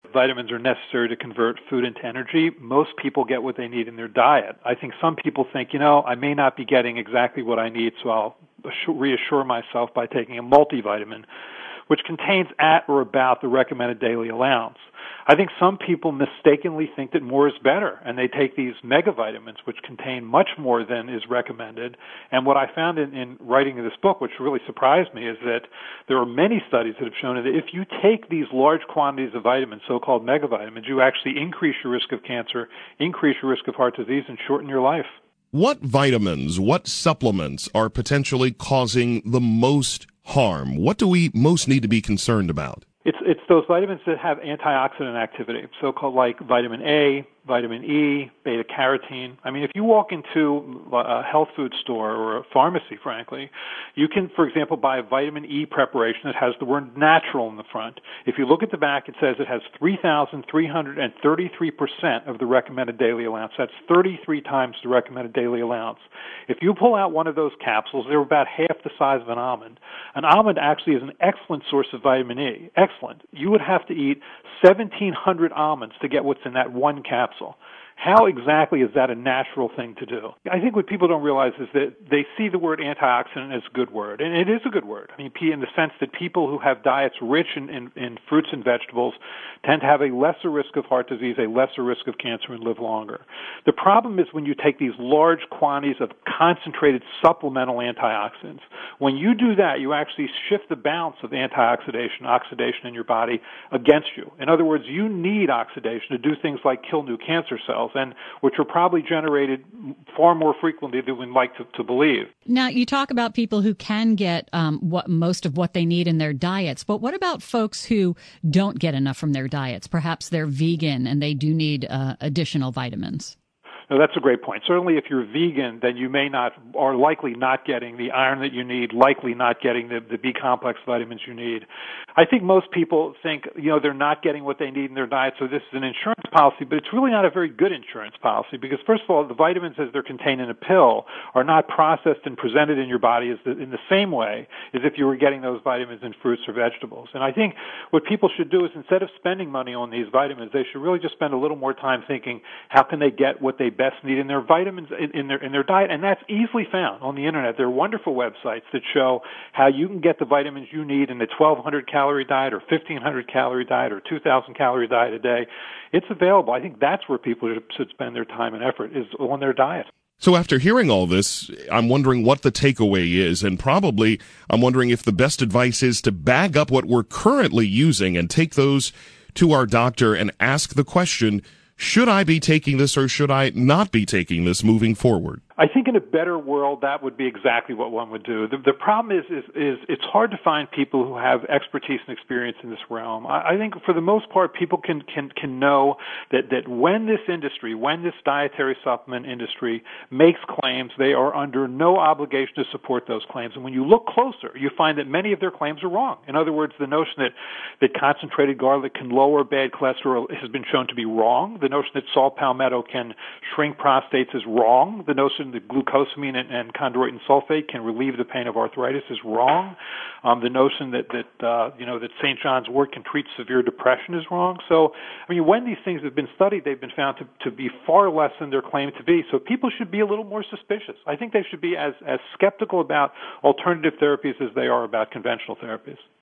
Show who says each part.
Speaker 1: vitamins are necessary to convert food into energy. Most people get what they need in their diet. I think some people think, I may not be getting exactly what I need, so I'll reassure myself by taking a multivitamin, which contains at or about the recommended daily allowance. I think some people mistakenly think that more is better, and they take these megavitamins, which contain much more than is recommended. And what I found in writing this book, which really surprised me, is that there are many studies that have shown that if you take these large quantities of vitamins, so-called megavitamins, you actually increase your risk of cancer, increase your risk of heart disease, and shorten your life.
Speaker 2: What vitamins, what supplements are potentially causing the most harm? What do we most need to be concerned about?
Speaker 1: It's those vitamins that have antioxidant activity, so-called like vitamin A, vitamin E, beta-carotene. I mean, if you walk into a health food store or a pharmacy, frankly, you can, for example, buy a vitamin E preparation that has the word natural in the front. If you look at the back, it says it has 3,333% of the recommended daily allowance. That's 33 times the recommended daily allowance. If you pull out one of those capsules, they're about half the size of an almond. An almond actually is an excellent source of vitamin E. Excellent. You would have to eat 1,700 almonds to get what's in that one capsule. How exactly is that a natural thing to do? I think what people don't realize is that they see the word antioxidant as a good word, and it is a good word. I mean, in the sense that people who have diets rich in fruits and vegetables tend to have a lesser risk of heart disease, a lesser risk of cancer, and live longer. The problem is when you take these large quantities of concentrated supplemental antioxidants. When you do that, you actually shift the balance of oxidation in your body against you. In other words, you need oxidation to do things like kill new cancer cells, and which are probably generated far more frequently than we'd like to believe.
Speaker 3: Now, you talk about people who can get most of what they need in their diets, but what about folks who don't get enough from their diets? Perhaps they're vegan and they do need additional vitamins.
Speaker 1: No, that's a great point. Certainly if you're vegan, then you are likely not getting the iron that you need, likely not getting the B-complex vitamins you need. I think most people think, they're not getting what they need in their diet, so this is an insurance policy, but it's really not a very good insurance policy because, first of all, the vitamins as they're contained in a pill are not processed and presented in your body in the same way as if you were getting those vitamins in fruits or vegetables. And I think what people should do is instead of spending money on these vitamins, they should really just spend a little more time thinking, how can they get what they best need in their vitamins in their diet, and that's easily found on the internet. There are wonderful websites that show how you can get the vitamins you need in a 1,200 calorie diet or 1,500 calorie diet or 2,000 calorie diet a day. It's available. I think that's where people should spend their time and effort is on their diet.
Speaker 2: So after hearing all this, I'm wondering what the takeaway is, and probably I'm wondering if the best advice is to bag up what we're currently using and take those to our doctor and ask the question, should I be taking this or should I not be taking this moving forward?
Speaker 1: I think in a better world, that would be exactly what one would do. The problem is it's hard to find people who have expertise and experience in this realm. I think for the most part, people can know that when this dietary supplement industry makes claims, they are under no obligation to support those claims. And when you look closer, you find that many of their claims are wrong. In other words, the notion that concentrated garlic can lower bad cholesterol has been shown to be wrong. The notion that saw palmetto can shrink prostates is wrong. The notion that glucosamine and chondroitin sulfate can relieve the pain of arthritis is wrong. The notion that St. John's wort can treat severe depression is wrong. So, I mean, when these things have been studied, they've been found to be far less than they're claimed to be. So people should be a little more suspicious. I think they should be as skeptical about alternative therapies as they are about conventional therapies.